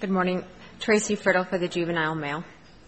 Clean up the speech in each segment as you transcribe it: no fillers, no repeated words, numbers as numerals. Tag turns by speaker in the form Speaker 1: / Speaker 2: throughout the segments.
Speaker 1: Good morning. Tracy Friddle for the Juvenile Mail.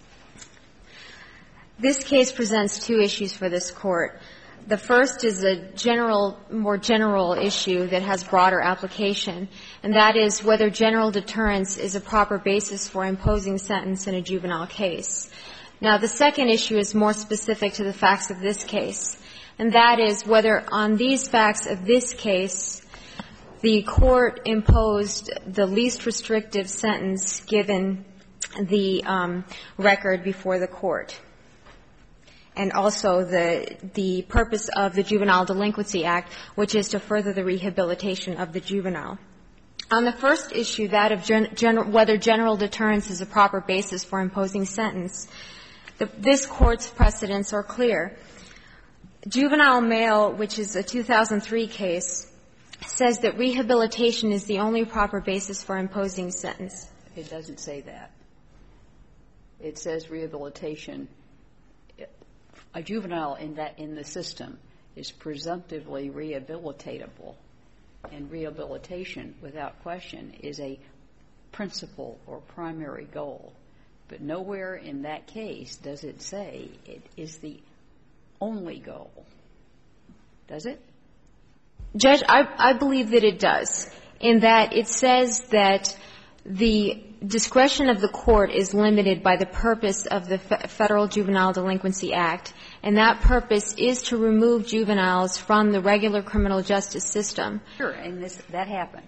Speaker 1: This case presents two issues for this Court. The first is a more general issue that has broader application, and that is whether general deterrence is a proper basis for imposing sentence in a juvenile case. Now, the second issue is more specific to the facts of this case, and that is whether on these facts of this case the Court imposed the least restrictive sentence given the record before the Court, and also the purpose of the Juvenile Delinquency Act, which is to further the rehabilitation of the juvenile. On the first issue, that of whether general deterrence is a proper basis for imposing sentence, this Court's precedents are clear. Juvenile Mail, which is a 2003 case, says that rehabilitation is the only proper basis for imposing sentence.
Speaker 2: It doesn't say that. It says rehabilitation. A juvenile in the system is presumptively rehabilitatable, and rehabilitation, without question, is a principal or primary goal. But nowhere in that case does it say it is the only goal. Does it?
Speaker 1: Judge, I believe that it does, in that it says that the discretion of the Court is limited by the purpose of the Federal Juvenile Delinquency Act, and that purpose is to remove juveniles from the regular criminal justice system.
Speaker 2: Sure, and that happened.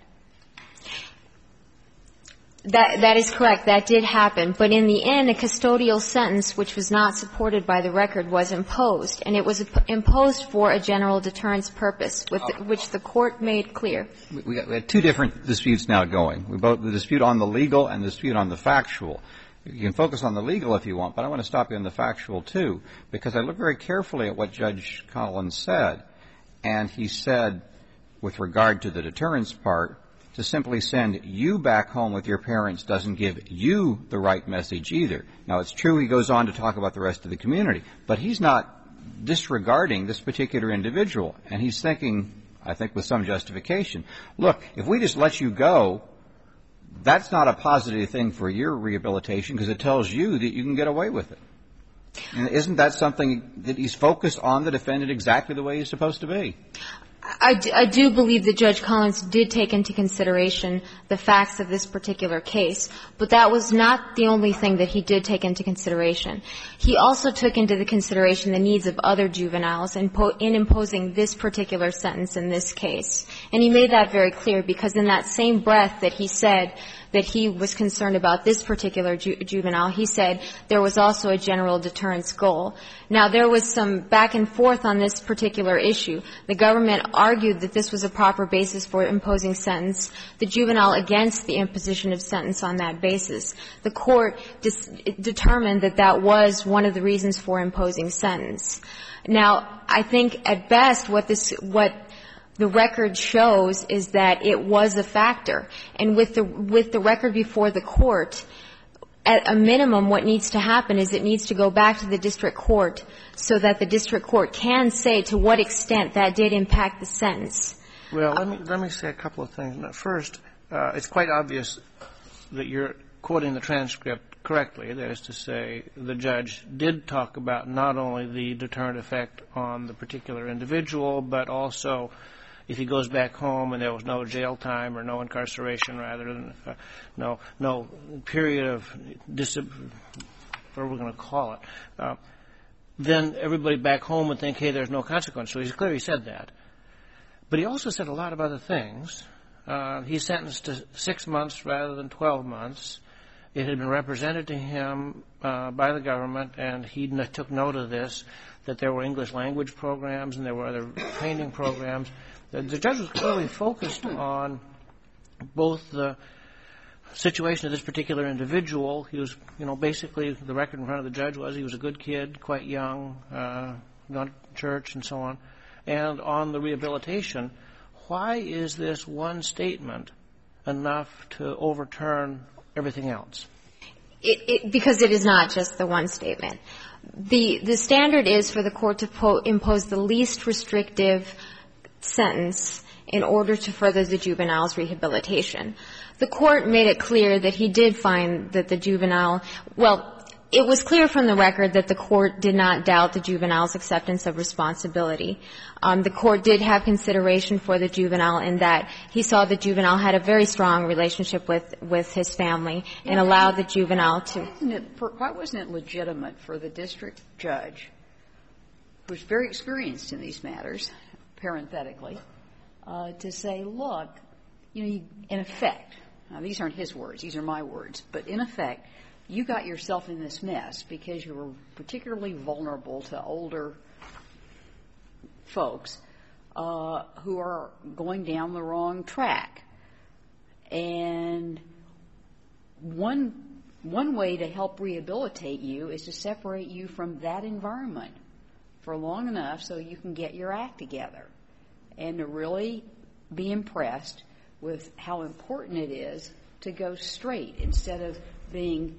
Speaker 1: That is correct. That did happen. But in the end, a custodial sentence, which was not supported by the record, was imposed. And it was imposed for a general deterrence purpose, which the Court made clear.
Speaker 3: We have two different disputes now going. The dispute on the legal and the dispute on the factual. You can focus on the legal if you want, but I want to stop you on the factual, too, because I look very carefully at what Judge Collins said. And he said, with regard to the deterrence part, to simply send you back home with your parents doesn't give you the right message either. Now, it's true he goes on to talk about the rest of the community, but he's not disregarding this particular individual. And he's thinking, I think with some justification, look, if we just let you go, that's not a positive thing for your rehabilitation because it tells you that you can get away with it. And isn't that something that he's focused on the defendant exactly the way he's supposed to be?
Speaker 1: I do believe that Judge Collins did take into consideration the facts of this particular case, but that was not the only thing that he did take into consideration. He also took into the consideration the needs of other juveniles in imposing this particular sentence in this case. And he made that very clear because in that same breath that he said that he was concerned about this particular juvenile, he said there was also a general deterrence goal. Now, there was some back and forth on this particular issue. The government argued that this was a proper basis for imposing sentence, the juvenile against the imposition of sentence on that basis. The Court determined that that was one of the reasons for imposing sentence. Now, I think at best what the record shows is that it was a factor. And with the record before the Court, at a minimum, what needs to happen is it needs to go back to the district court so that the district court can say to what extent that did impact the sentence.
Speaker 4: Well, let me say a couple of things. First, it's quite obvious that you're quoting the transcript correctly. That is to say, the judge did talk about not only the deterrent effect on the particular individual, but also if he goes back home and there was no jail time or no incarceration, rather than no period of what we're going to call it, then everybody back home would think, hey, there's no consequence. So he's clearly said that. But he also said a lot of other things. He's sentenced to 6 months rather than 12 months. It had been represented to him by the government, and he took note of this, that there were English language programs and there were other training programs. The judge was clearly focused on both the situation of this particular individual. He was, basically the record in front of the judge was he was a good kid, quite young, gone to church and so on. And on the rehabilitation, why is this one statement enough to overturn everything else?
Speaker 1: Because it is not just the one statement. The standard is for the Court to impose the least restrictive sentence in order to further the juvenile's rehabilitation. The Court made it clear that he did find that the juvenile – well, it was clear from the record that the Court did not doubt the juvenile's acceptance of responsibility. The Court did have consideration for the juvenile in that he saw the juvenile had a very strong relationship with his family and allowed the juvenile to –
Speaker 2: Why wasn't it legitimate for the district judge, who's very experienced in these matters, parenthetically, to say, look, in effect, now these aren't his words, these are my words, but in effect, you got yourself in this mess because you were particularly vulnerable to older folks who are going down the wrong track. And one way to help rehabilitate you is to separate you from that environment for long enough so you can get your act together and to really be impressed with how important it is to go straight instead of being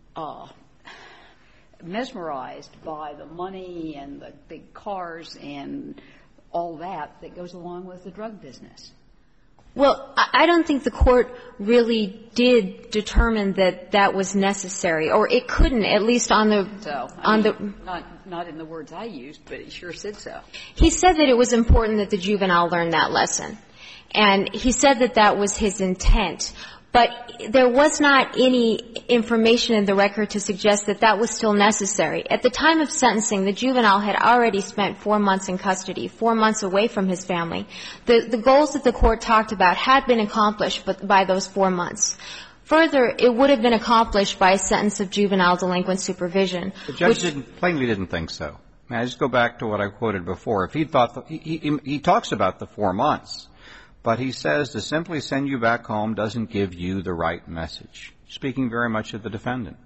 Speaker 2: mesmerized by the money and the big cars and all that goes along with the drug business.
Speaker 1: Well, I don't think the Court really did determine that that was necessary, or it couldn't, at least on the
Speaker 2: not in the words I used, but it sure said so.
Speaker 1: He said that it was important that the juvenile learn that lesson, and he said that that was his intent. But there was not any information in the record to suggest that that was still necessary. At the time of sentencing, the juvenile had already spent 4 months in custody, 4 months away from his family. The goals that the Court talked about had been accomplished by those 4 months. Further, it would have been accomplished by a sentence of juvenile delinquent supervision.
Speaker 3: The judge plainly didn't think so. May I just go back to what I quoted before? If he thought he talks about the 4 months. But he says to simply send you back home doesn't give you the right message, speaking very much of the defendant.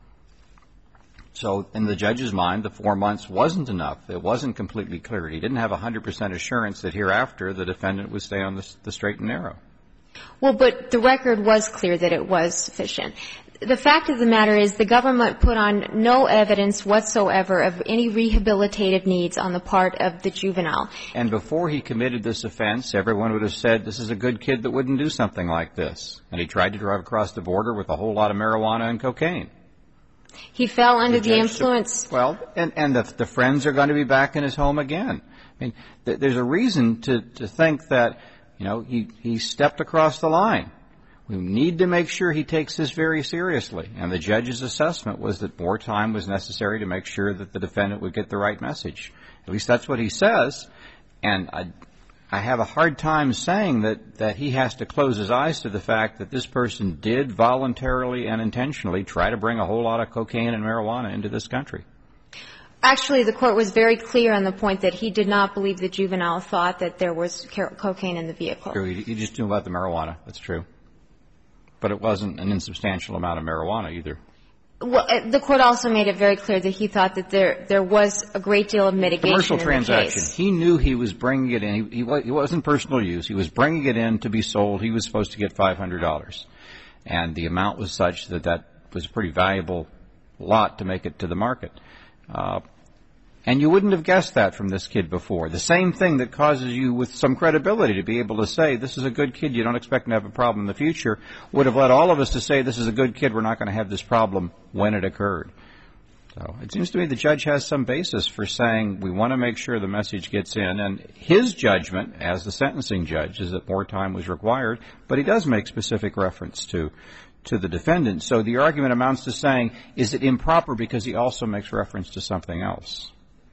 Speaker 3: So in the judge's mind, the 4 months wasn't enough. It wasn't completely clear. He didn't have 100% assurance that hereafter the defendant would stay on the straight and narrow.
Speaker 1: Well, but the record was clear that it was sufficient. The fact of the matter is the government put on no evidence whatsoever of any rehabilitative needs on the part of the juvenile.
Speaker 3: And before he committed this offense, everyone would have said this is a good kid that wouldn't do something like this. And he tried to drive across the border with a whole lot of marijuana and cocaine.
Speaker 1: He fell under the influence.
Speaker 3: Well, and the friends are going to be back in his home again. I mean, there's a reason to think that, he stepped across the line. We need to make sure he takes this very seriously. And the judge's assessment was that more time was necessary to make sure that the defendant would get the right message. At least that's what he says. And I have a hard time saying that he has to close his eyes to the fact that this person did voluntarily and intentionally try to bring a whole lot of cocaine and marijuana into this country.
Speaker 1: Actually, the Court was very clear on the point that he did not believe the juvenile thought that there was cocaine in the vehicle.
Speaker 3: True. He just knew about the marijuana. That's true. But it wasn't an insubstantial amount of marijuana either.
Speaker 1: Well, the Court also made it very clear that he thought that there was a great deal of mitigation
Speaker 3: commercial
Speaker 1: in
Speaker 3: transaction.
Speaker 1: The case.
Speaker 3: He knew he was bringing it in. He wasn't personal use. He was bringing it in to be sold. He was supposed to get $500. And the amount was such that was a pretty valuable lot to make it to the market. And you wouldn't have guessed that from this kid before. The same thing that causes you with some credibility to be able to say, this is a good kid, you don't expect him to have a problem in the future, would have led all of us to say, this is a good kid, we're not going to have this problem when it occurred. So it seems to me the judge has some basis for saying we want to make sure the message gets in. And his judgment, as the sentencing judge, is that more time was required, but he does make specific reference to the defendant. So the argument amounts to saying, is it improper because he also makes reference to something else?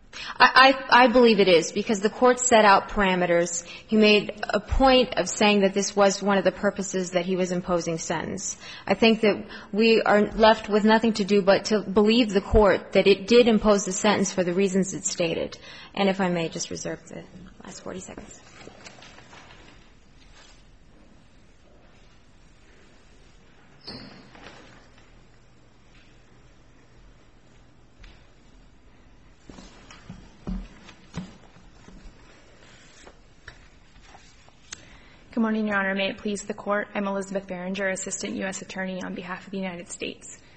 Speaker 1: I believe it is, because the Court set out parameters. He made a point of saying that this was one of the purposes that he was imposing sentence. I think that we are left with nothing to do but to believe the Court that it did impose the sentence for the reasons it stated. And if I may, just reserve the last 40 seconds.
Speaker 5: Good morning, Your Honor. May it please the Court. I'm Elizabeth Berenger, Assistant U.S. Attorney on behalf of the United States.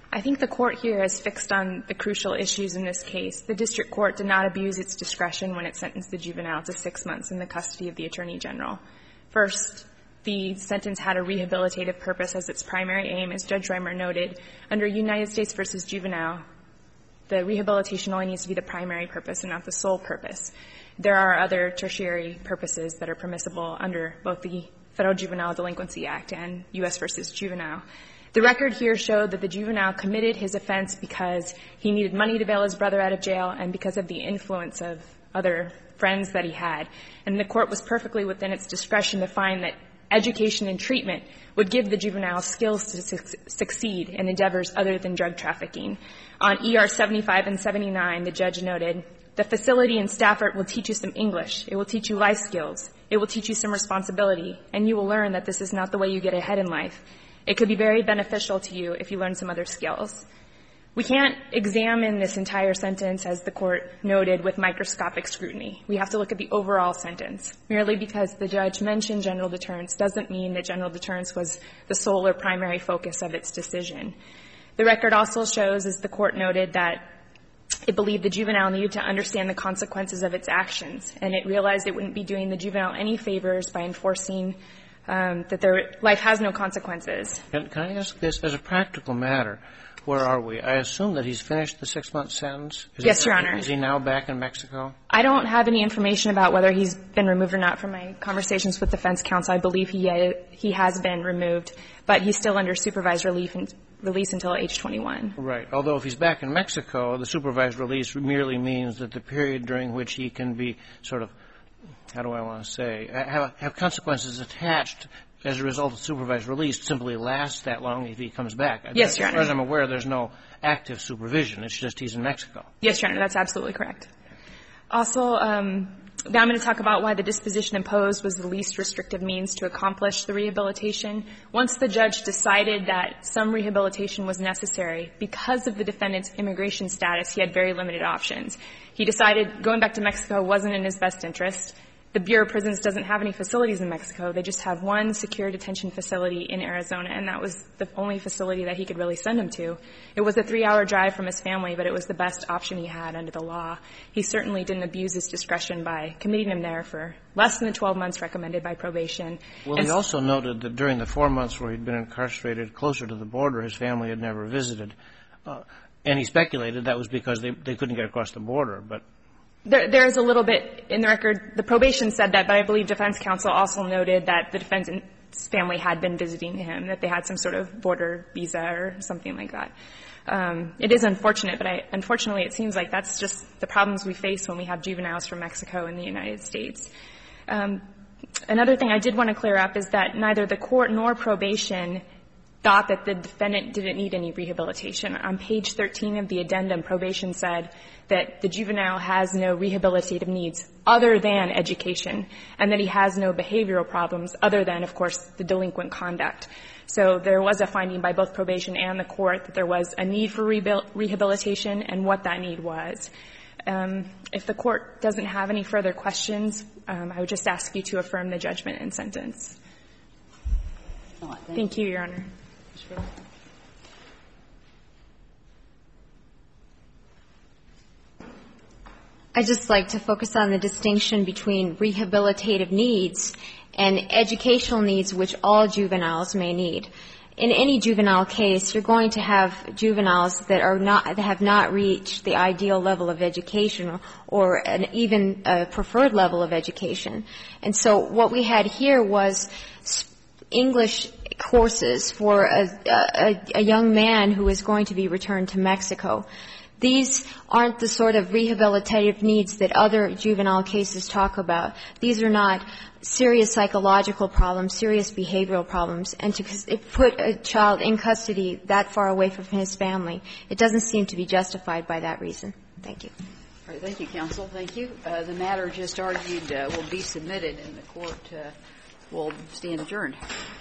Speaker 5: I think the court here has fixed on the crucial issues in this case. The district court did not abuse its discretion when it sentenced the juvenile to 6 months in the custody of the Attorney General. First, the sentence had a rehabilitative purpose as its primary aim, as Judge Reimer noted. Under United States v. Juvenile, the rehabilitation only needs to be the primary purpose and not the sole purpose. There are other tertiary purposes that are permissible under both the Federal Juvenile Delinquency Act and U.S. v. Juvenile. The record here showed that the juvenile committed his offense because he needed money to bail his brother out of jail and because of the influence of other friends that he had. And the court was perfectly within its discretion to find that education and treatment would give the juvenile skills to succeed in endeavors other than drug trafficking. On ER 75 and 79, the judge noted, "The facility in Stafford will teach you some English. It will teach you life skills. It will teach you some responsibility, and you will learn that this is not the way you get ahead in life. It could be very beneficial to you if you learn some other skills." We can't examine this entire sentence, as the court noted, with microscopic scrutiny. We have to look at the overall sentence. Merely because the judge mentioned general deterrence doesn't mean that general deterrence was the sole or primary focus of its decision. The record also shows, as the court noted, that it believed the juvenile needed to understand the consequences of its actions, and it realized it wouldn't be doing the juvenile any favors by enforcing that their life has no consequences.
Speaker 4: Can I ask this as a practical matter? Where are we? I assume that he's finished the 6-month sentence?
Speaker 5: Yes, Your Honor.
Speaker 4: Is he now back in Mexico?
Speaker 5: I don't have any information about whether he's been removed or not from my conversations with defense counsel. I believe he has been removed, but he's still under supervised release until age 21.
Speaker 4: Right. Although if he's back in Mexico, the supervised release merely means that the period during which he can be sort of, how do I want to say, have consequences attached as a result of supervised release simply lasts that long if he comes back.
Speaker 5: Yes, Your Honor.
Speaker 4: As far as I'm aware, there's no active supervision. It's just he's in Mexico.
Speaker 5: Yes, Your Honor. That's absolutely correct. Also, now I'm going to talk about why the disposition imposed was the least restrictive means to accomplish the rehabilitation. Once the judge decided that some rehabilitation was necessary, because of the defendant's immigration status, he had very limited options. He decided going back to Mexico wasn't in his best interest. The Bureau of Prisons doesn't have any facilities in Mexico. They just have one secure detention facility in Arizona, and that was the only facility that he could really send him to. It was a 3-hour drive from his family, but it was the best option he had under the law. He certainly didn't abuse his discretion by committing him there for less than the 12 months recommended by probation.
Speaker 4: Well, he also noted that during the 4 months where he'd been incarcerated closer to the border, his family had never visited. And he speculated that was because they couldn't get across the border, but
Speaker 5: There is a little bit in the record. The probation said that, but I believe defense counsel also noted that the defendant's family had been visiting him, that they had some sort of border visa or something like that. It is unfortunate, but unfortunately it seems like that's just the problems we face when we have juveniles from Mexico in the United States. Another thing I did want to clear up is that neither the court nor probation thought that the defendant didn't need any rehabilitation. On page 13 of the addendum, probation said that the juvenile has no rehabilitative needs other than education, and that he has no behavioral problems other than, of course, the delinquent conduct. So there was a finding by both probation and the court that there was a need for rehabilitation and what that need was. If the court doesn't have any further questions, I would just ask you to affirm the judgment and sentence. Thank you, Your Honor.
Speaker 1: I'd just like to focus on the distinction between rehabilitative needs and educational needs, which all juveniles may need. In any juvenile case, you're going to have juveniles that have not reached the ideal level of education or even a preferred level of education. And so what we had here was English courses for a young man who is going to be returned to Mexico. These aren't the sort of rehabilitative needs that other juvenile cases talk about. These are not serious psychological problems, serious behavioral problems. And to put a child in custody that far away from his family, it doesn't seem to be justified by that reason. Thank you.
Speaker 2: All right. Thank you, counsel. Thank you. The matter just argued will be submitted, and the court will stand adjourned.